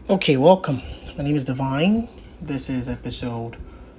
Okay, welcome. My name is Divine. This is episode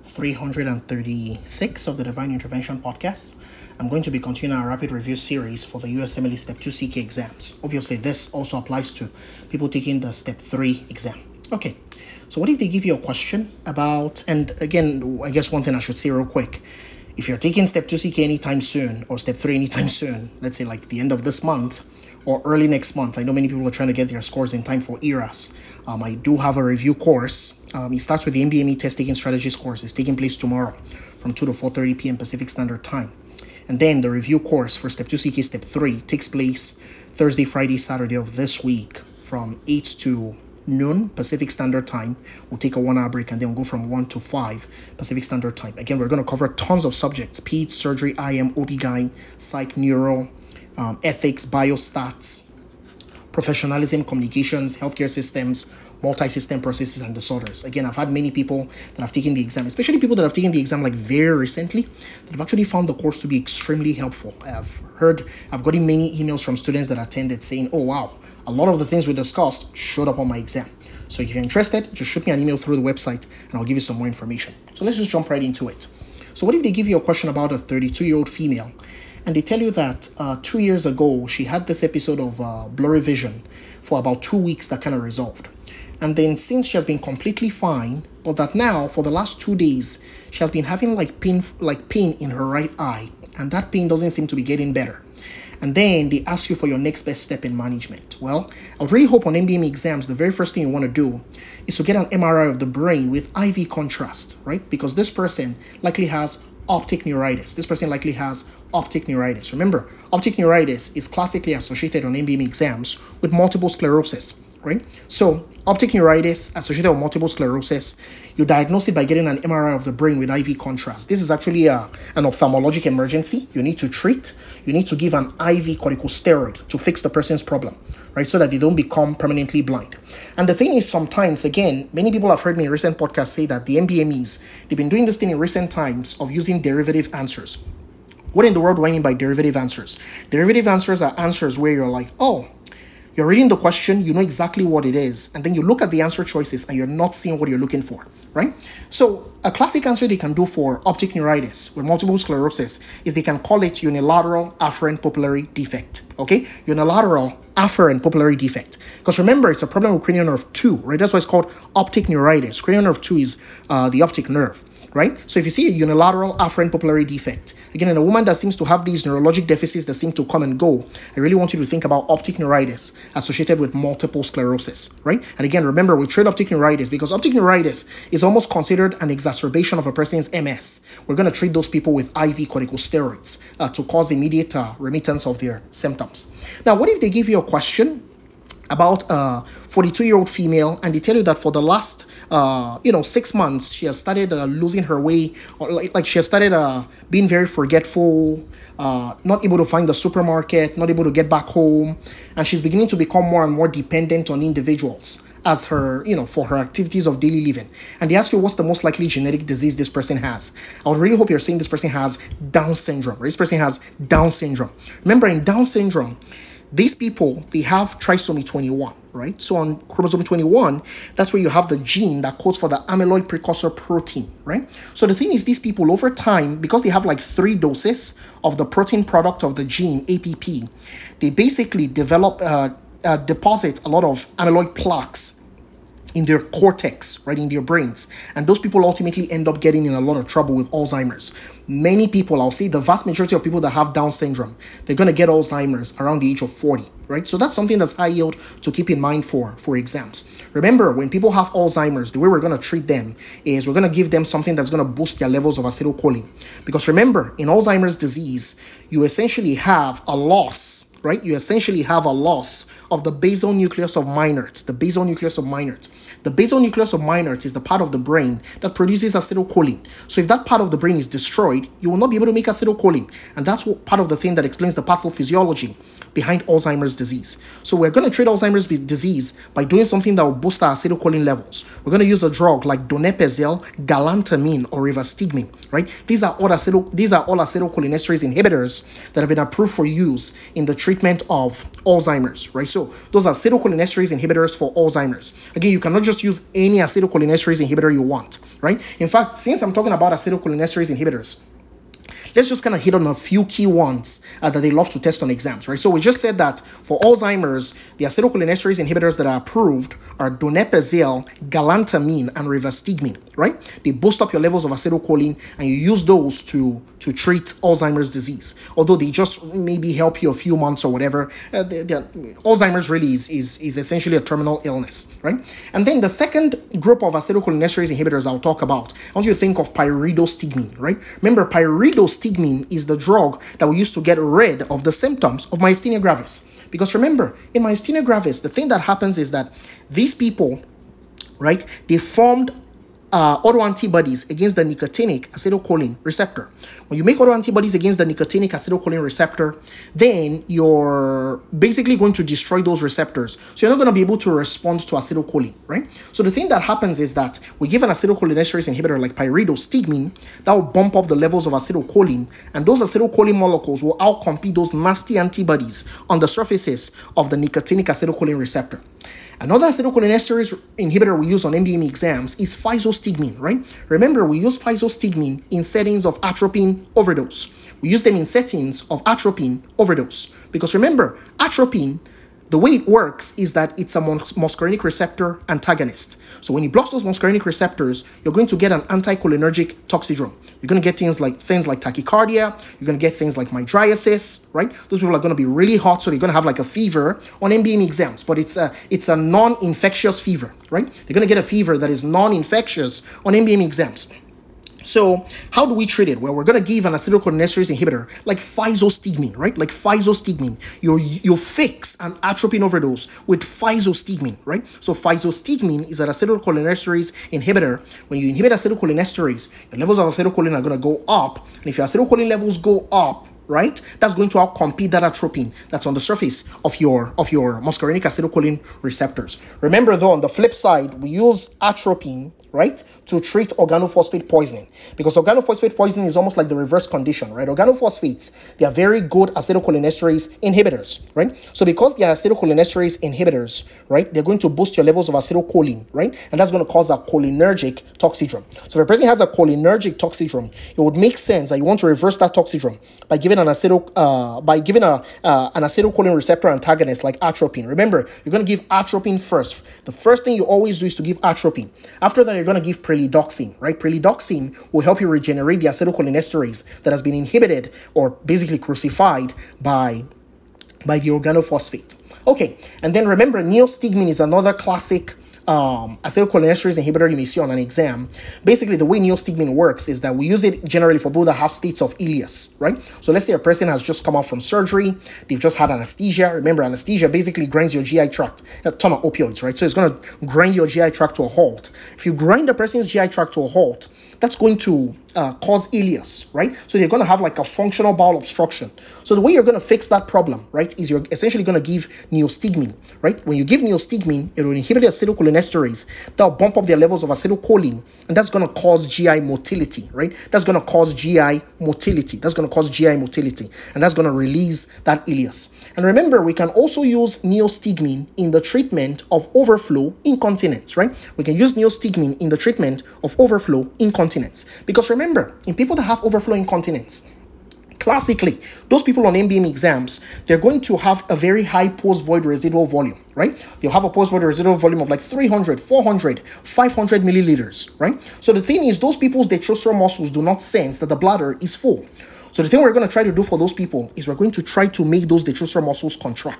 336 of the Divine Intervention Podcast. I'm going to be continuing our rapid review series for the USMLE Step 2 CK exams. Obviously, this also applies to people taking the Step 3 exam. Okay, so what if they give you a question about, and again, I guess one thing I should say real quick, if you're taking Step 2 CK anytime soon or Step 3 anytime soon, let's say like the end of this month or early next month, I know many people are trying to get their scores in time for ERAS. I do have a review course. It starts with the NBME test taking strategies course. It's taking place tomorrow from 2 to 4:30 p.m. Pacific Standard Time. And then the review course for Step 2 CK Step 3 takes place Thursday, Friday, Saturday of this week from 8 to noon Pacific Standard Time. We'll take a 1 hour break and then we'll go from 1 to 5 Pacific Standard Time. Again, we're going to cover tons of subjects: peds, surgery, IM, OB-GYN, psych, neuro, ethics, biostats, professionalism, communications, healthcare systems, multi-system processes and disorders. Again, I've had many people that have taken the exam, especially people that have taken the exam like very recently, that have actually found the course to be extremely helpful. I've gotten many emails from students that attended saying, oh wow, a lot of the things we discussed showed up on my exam. So if you're interested, just shoot me an email through the website and I'll give you some more information. So let's just jump right into it. So what if they give you a question about a 32-year-old female and they tell you that 2 years ago she had this episode of blurry vision for about 2 weeks that kind of resolved, and then since she has been completely fine, but that now for the last 2 days she has been having pain in her right eye, and that pain doesn't seem to be getting better. And then they ask you for your next best step in management. Well, I would really hope on NBME exams, the very first thing you want to do is to get an MRI of the brain with IV contrast, right? Because this person likely has optic neuritis. Remember, optic neuritis is classically associated on NBME exams with multiple sclerosis, right? So optic neuritis associated with multiple sclerosis, you diagnose it by getting an MRI of the brain with IV contrast. This is actually an ophthalmologic emergency. You need to treat. You need to give an IV corticosteroid to fix the person's problem, right? So that they don't become permanently blind. And the thing is, sometimes, again, many people have heard me in recent podcasts say that the NBMEs, they've been doing this thing in recent times of using derivative answers. What in the world do I mean by derivative answers? Derivative answers are answers where you're like, oh, you're reading the question, you know exactly what it is, and then you look at the answer choices and you're not seeing what you're looking for, right? So a classic answer they can do for optic neuritis with multiple sclerosis is they can call it unilateral afferent pupillary defect, okay? Unilateral afferent pupillary defect. Because remember, it's a problem with cranial nerve 2, right? That's why it's called optic neuritis. Cranial nerve 2 is the optic nerve, right? So if you see a unilateral afferent pupillary defect, again, in a woman that seems to have these neurologic deficits that seem to come and go, I really want you to think about optic neuritis associated with multiple sclerosis, right? And again, remember, we treat optic neuritis because optic neuritis is almost considered an exacerbation of a person's MS. We're going to treat those people with IV corticosteroids to cause immediate remittance of their symptoms. Now, what if they give you a question about a 42-year-old female and they tell you that for the last 6 months she has started losing her way, or like she has started being very forgetful, not able to find the supermarket, not able to get back home, and she's beginning to become more and more dependent on individuals as her, for her activities of daily living. And they ask you what's the most likely genetic disease this person has. I would really hope you're saying this person has Down syndrome, or this person has Down syndrome. Remember, in Down syndrome, these people, they have trisomy 21, right? So on chromosome 21, that's where you have the gene that codes for the amyloid precursor protein, right? So the thing is, these people over time, because they have 3 doses of the protein product of the gene, APP, they basically deposit a lot of amyloid plaques in their cortex, right, in their brains. And those people ultimately end up getting in a lot of trouble with Alzheimer's. Many people, I'll say the vast majority of people that have Down syndrome, they're going to get Alzheimer's around the age of 40, right? So that's something that's high yield to keep in mind for exams. Remember, when people have Alzheimer's, the way we're going to treat them is we're going to give them something that's going to boost their levels of acetylcholine. Because remember, in Alzheimer's disease, you essentially have a loss, right? You essentially have a loss of the basal nucleus of Meynert, The basal nucleus of Meynert is the part of the brain that produces acetylcholine. So if that part of the brain is destroyed, you will not be able to make acetylcholine. And that's what part of the thing that explains the pathophysiology behind Alzheimer's disease. So we're going to treat Alzheimer's disease by doing something that will boost our acetylcholine levels. We're going to use a drug like donepezil, galantamine, or rivastigmine, right? These are all acetylcholinesterase inhibitors that have been approved for use in the treatment of Alzheimer's, right? So those are acetylcholinesterase inhibitors for Alzheimer's. Again, you cannot just use any acetylcholinesterase inhibitor you want, right? In fact, since I'm talking about acetylcholinesterase inhibitors, let's just kind of hit on a few key ones that they love to test on exams, right? So we just said that for Alzheimer's, the acetylcholinesterase inhibitors that are approved are donepezil, galantamine, and rivastigmine, right? They boost up your levels of acetylcholine, and you use those to treat Alzheimer's disease. Although they just maybe help you a few months or whatever, Alzheimer's really is essentially a terminal illness, right? And then the second group of acetylcholinesterase inhibitors I'll talk about, I want you to think of pyridostigmine, right? Remember, pyridostigmine is the drug that we use to get rid of the symptoms of myasthenia gravis. Because remember, in myasthenia gravis, the thing that happens is that these people, right, they formed autoantibodies against the nicotinic acetylcholine receptor. When you make autoantibodies against the nicotinic acetylcholine receptor, then you're basically going to destroy those receptors. So you're not going to be able to respond to acetylcholine, right? So the thing that happens is that we give an acetylcholinesterase inhibitor like pyridostigmine that will bump up the levels of acetylcholine, and those acetylcholine molecules will outcompete those nasty antibodies on the surfaces of the nicotinic acetylcholine receptor. Another acetylcholinesterase inhibitor we use on MBME exams is physostigmine, right? Remember, we use physostigmine in settings of atropine overdose. We use them in settings of atropine overdose. Because remember, atropine, the way it works is that it's a muscarinic receptor antagonist. So when it blocks those muscarinic receptors, you're going to get an anticholinergic toxidrome. You're going to get things like tachycardia. You're going to get things like mydriasis, right? Those people are going to be really hot, so they're going to have like a fever on MBME exams, but it's a non-infectious fever, right? They're going to get a fever that is non-infectious on MBME exams. So how do we treat it? Well, we're going to give an acetylcholinesterase inhibitor like physostigmine, right? Like physostigmine. You fix an atropine overdose with physostigmine, right? So physostigmine is an acetylcholinesterase inhibitor. When you inhibit acetylcholinesterase, your levels of acetylcholine are going to go up. And if your acetylcholine levels go up, right, that's going to outcompete that atropine that's on the surface of your muscarinic acetylcholine receptors. Remember though, on the flip side, we use atropine, right, to treat organophosphate poisoning, because organophosphate poisoning is almost like the reverse condition, right? Organophosphates, they are very good acetylcholinesterase inhibitors, right? So because they are acetylcholinesterase inhibitors, right, they're going to boost your levels of acetylcholine, right? And that's going to cause a cholinergic toxidrome. So if a person has a cholinergic toxidrome, it would make sense that you want to reverse that toxidrome by giving an acetylcholine receptor antagonist like atropine. Remember, you're going to give atropine first. The first thing you always do is to give atropine. After that, you're going to give pralidoxime, right? Pralidoxime will help you regenerate the acetylcholinesterase that has been inhibited or basically crucified by the organophosphate. Okay, and then remember, neostigmine is another classic acetylcholinesterase inhibitor you may see on an exam. Basically, the way neostigmine works is that we use it generally for people that have states of ileus, right? So let's say a person has just come out from surgery, they've just had anesthesia. Remember, anesthesia basically grinds your GI tract, a ton of opioids, right? So it's going to grind your GI tract to a halt. If you grind a person's GI tract to a halt, that's going to cause ileus, right? So you're going to have like a functional bowel obstruction. So the way you're going to fix that problem, right, is you're essentially going to give neostigmine, right? When you give neostigmine, it will inhibit the acetylcholinesterase. That'll bump up their levels of acetylcholine, and that's going to cause GI motility, right? That's going to cause GI motility. That's going to cause GI motility, and that's going to release that ileus. And remember, we can also use neostigmine in the treatment of overflow incontinence, right? We can use neostigmine in the treatment of overflow incontinence. Because remember, in people that have overflow incontinence, classically, those people on MBME exams, they're going to have a very high post-void residual volume, right? They'll have a post-void residual volume of like 300, 400, 500 milliliters, right? So the thing is, those people's detrusor muscles do not sense that the bladder is full. So the thing we're going to try to do for those people is we're going to try to make those detrusor muscles contract.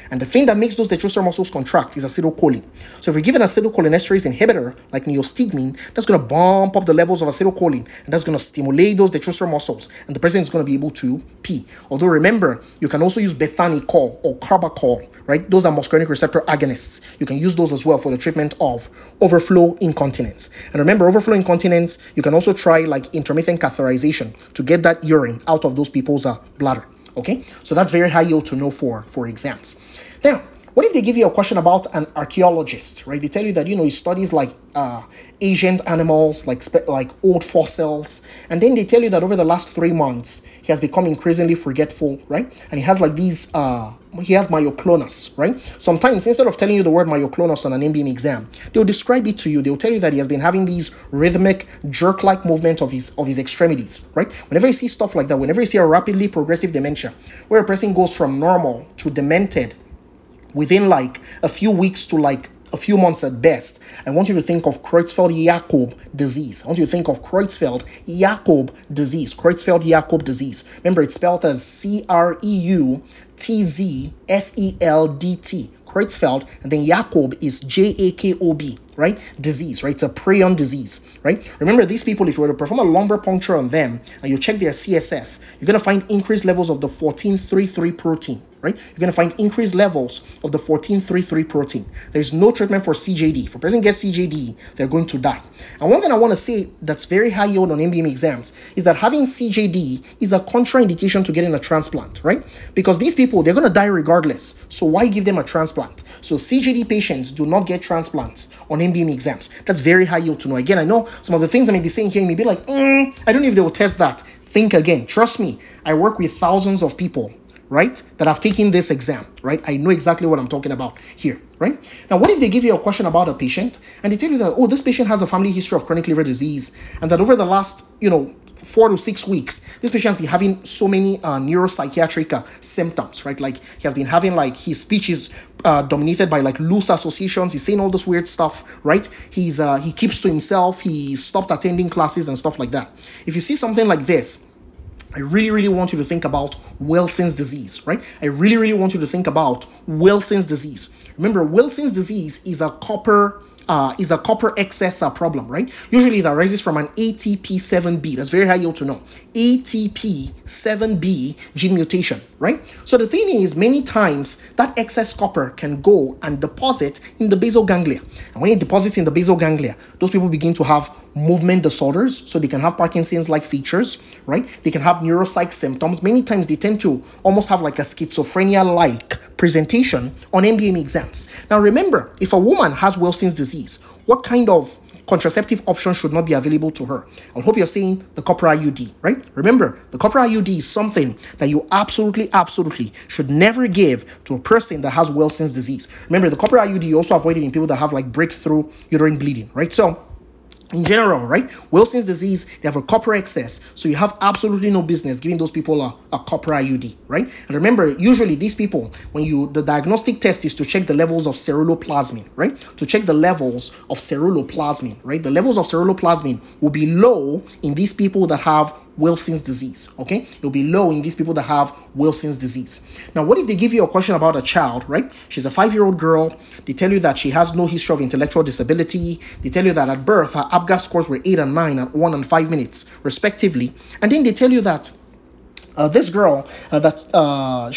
And the thing that makes those detrusor muscles contract is acetylcholine. So if we give an acetylcholinesterase inhibitor like neostigmine, that's going to bump up the levels of acetylcholine, and that's going to stimulate those detrusor muscles, and the person is going to be able to pee. Although remember, you can also use bethanicol or carbachol, right? Those are muscarinic receptor agonists. You can use those as well for the treatment of overflow incontinence. And remember, overflow incontinence, you can also try like intermittent catheterization to get that urine out of those people's bladder. Okay, so that's very high yield to know for exams. Now, what if they give you a question about an archaeologist, right? They tell you that, he studies like ancient animals, like old fossils, and then they tell you that over the last 3 months, he has become increasingly forgetful, right? And he has like these, he has myoclonus, right? Sometimes instead of telling you the word myoclonus on an MBM exam, they'll describe it to you. They'll tell you that he has been having these rhythmic jerk-like movement of his extremities, right? Whenever you see stuff like that, whenever you see a rapidly progressive dementia, where a person goes from normal to demented within like a few weeks to like a few months at best, I want you to think of Creutzfeldt-Jakob disease. I want you to think of Creutzfeldt-Jakob disease. Creutzfeldt-Jakob disease. Remember, it's spelled as Creutzfeldt, Creutzfeldt, and then Jakob is Jakob, right? Disease, right? It's a prion disease, right? Remember, these people, if you were to perform a lumbar puncture on them and you check their CSF, you're going to find increased levels of the 14-33 protein, right? You're going to find increased levels of the 14-33 protein. There's no treatment for CJD. If a person gets CJD, they're going to die. And one thing I want to say that's very high yield on MBM exams is that having CJD is a contraindication to getting a transplant, right? Because these people, they're going to die regardless. So why give them a transplant? So CJD patients do not get transplants on MBM exams. That's very high yield to know. Again, I know some of the things I may be saying here, you may be like, I don't know if they will test that. Think again. Trust me, I work with thousands of people, right, that have taken this exam, right? I know exactly what I'm talking about here, right? Now, what if they give you a question about a patient and they tell you that, this patient has a family history of chronic liver disease, and that over the last, 4 to 6 weeks, this patient has been having so many neuropsychiatric symptoms, right? Like he has been having like his speech is dominated by like loose associations. He's saying all this weird stuff, right? He keeps to himself. He stopped attending classes and stuff like that. If you see something like this, I really, really want you to think about Wilson's disease, right? I really, really want you to think about Wilson's disease. Remember, Wilson's disease is a copper excess problem, right? Usually that arises from an ATP7B. That's very high yield to know. ATP7B gene mutation, right? So the thing is, many times that excess copper can go and deposit in the basal ganglia. And when it deposits in the basal ganglia, those people begin to have movement disorders. So they can have Parkinson's-like features, right? They can have neuropsych symptoms. Many times they tend to almost have like a schizophrenia-like presentation on MBM exams. Now remember, if a woman has Wilson's disease, what kind of contraceptive option should not be available to her? I hope you're saying the copper IUD, right? Remember, the copper IUD is something that you absolutely should never give to a person that has Wilson's disease. Remember, the copper IUD you also avoid it in people that have like breakthrough uterine bleeding, right? So in general, right, Wilson's disease, they have a copper excess, so you have absolutely no business giving those people a copper IUD, right? And remember, usually these people, the diagnostic test is to check the levels of ceruloplasmin, right? To check the levels of ceruloplasmin, right? The levels of ceruloplasmin will be low in these people that have Wilson's disease, okay? It'll be low in these people that have Wilson's disease. Now, what if they give you a question about a child, right? She's a 5-year-old girl. They tell you that she has no history of intellectual disability. They tell you that at birth, her APGAR scores were 8 and 9 at 1 and 5 minutes, respectively. And then they tell you that this girl, her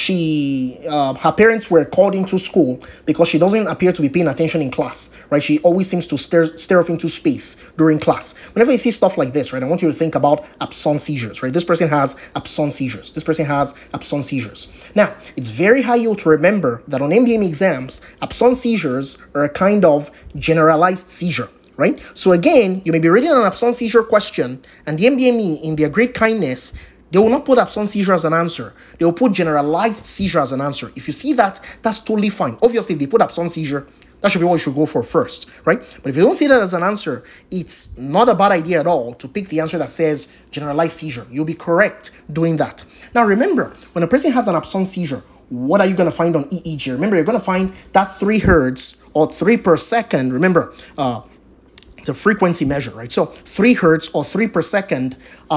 parents were called into school because she doesn't appear to be paying attention in class, right? She always seems to stare off into space during class. Whenever you see stuff like this, right, I want you to think about absence seizures, right? This person has absence seizures. This person has absence seizures. Now, it's very high yield to remember that on MBM exams, absence seizures are a kind of generalized seizure, right? So again, you may be reading an absence seizure question, and the MBME, in their great kindness, they will not put absence seizure as an answer. They will put generalized seizure as an answer. If you see that, that's totally fine. Obviously, if they put absence seizure, that should be what you should go for first, right? But if you don't see that as an answer, it's not a bad idea at all to pick the answer that says generalized seizure. You'll be correct doing that. Now, remember, when a person has an absence seizure, what are you going to find on EEG? Remember, you're going to find that 3 hertz or 3 per second. Remember, It's a frequency measure, right? So 3 hertz or 3 per second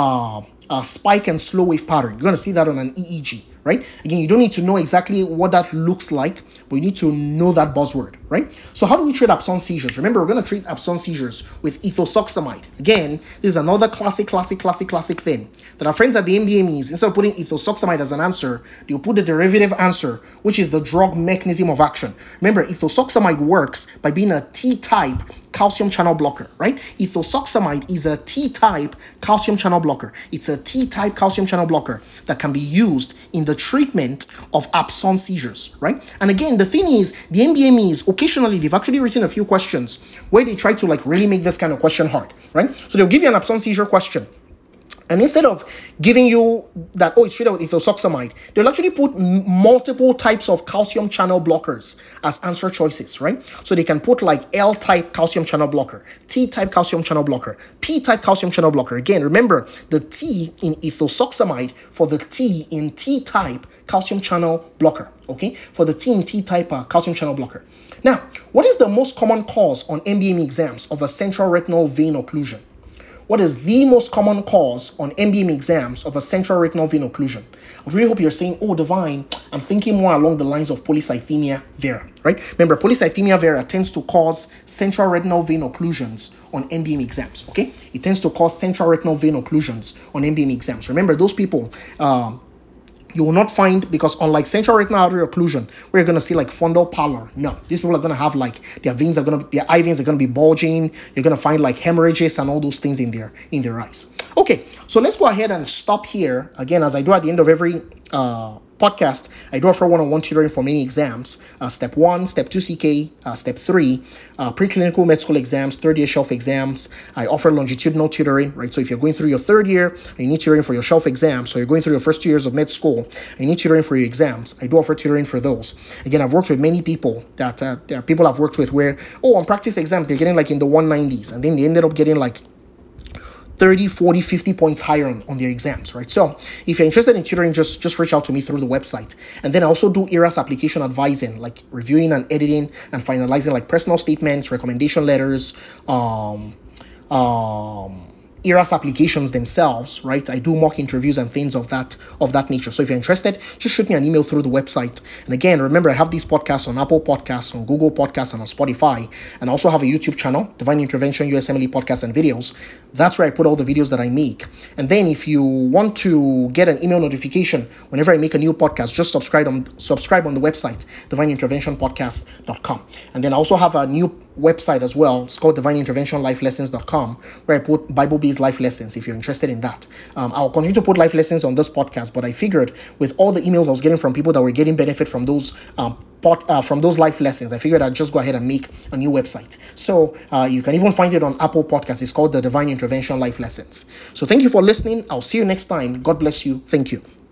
spike and slow wave pattern. You're going to see that on an EEG, right? Again, you don't need to know exactly what that looks like, but you need to know that buzzword, right? So how do we treat absence seizures? Remember, we're going to treat absence seizures with ethosuximide. Again, this is another classic thing that our friends at the MBMEs, instead of putting ethosuximide as an answer, they'll put the derivative answer, which is the drug mechanism of action. Remember, ethosuximide works by being a T-type calcium channel blocker, right? Ethosuximide is a T-type calcium channel blocker. It's a T-type calcium channel blocker that can be used in the treatment of absence seizures, right? And again, the thing is, the MBMEs, occasionally, they've actually written a few questions where they try to really make this kind of question hard, right? So they'll give you an absence seizure question. And instead of giving you that, it's treated with ethosuximide, they'll actually put multiple types of calcium channel blockers as answer choices, right? So they can put L-type calcium channel blocker, T-type calcium channel blocker, P-type calcium channel blocker. Again, remember the T in ethosuximide for the T in T-type calcium channel blocker, okay? For the T in T-type calcium channel blocker. Now, what is the most common cause on MBME exams of a central retinal vein occlusion? What is the most common cause on MBME exams of a central retinal vein occlusion? I really hope you're saying, Divine, I'm thinking more along the lines of polycythemia vera, right? Remember, polycythemia vera tends to cause central retinal vein occlusions on MBME exams, okay? It tends to cause central retinal vein occlusions on MBME exams. Remember, those people, you will not find, because unlike central retinal artery occlusion, where you're going to see fundal pallor, no, these people are going to have their eye veins are going to be bulging. You're going to find hemorrhages and all those things in their eyes. Okay, so let's go ahead and stop here. Again, as I do at the end of every podcast, I do offer one-on-one tutoring for many exams. Step 1, Step 2 CK, Step 3, preclinical med school exams, third-year shelf exams. I offer longitudinal tutoring, right? So if you're going through your third year and you need tutoring for your shelf exams, so you're going through your first 2 years of med school and you need tutoring for your exams, I do offer tutoring for those. Again, I've worked with many people that there are people I've worked with where, on practice exams, they're getting in the 190s, and then they ended up getting 30, 40, 50 points higher on their exams, right? So if you're interested in tutoring, just reach out to me through the website. And then I also do ERAS application advising, reviewing and editing and finalizing personal statements, recommendation letters, ERAS applications themselves, right? I do mock interviews and things of that nature. So if you're interested, just shoot me an email through the website. And again, remember, I have these podcasts on Apple Podcasts, on Google Podcasts, and on Spotify. And I also have a YouTube channel, Divine Intervention USMLE Podcasts and Videos. That's where I put all the videos that I make. And then if you want to get an email notification whenever I make a new podcast, just subscribe on the website, divineinterventionpodcast.com. And then I also have a new website as well. It's called divineinterventionlifelessons.com, where I put Bible-based life lessons if you're interested in that. I'll continue to put life lessons on this podcast, but I figured with all the emails I was getting from people that were getting benefit from those life lessons, I figured I'd just go ahead and make a new website. So you can even find it on Apple Podcasts. It's called the Divine Intervention Life Lessons. So thank you for listening. I'll see you next time. God bless you. Thank you.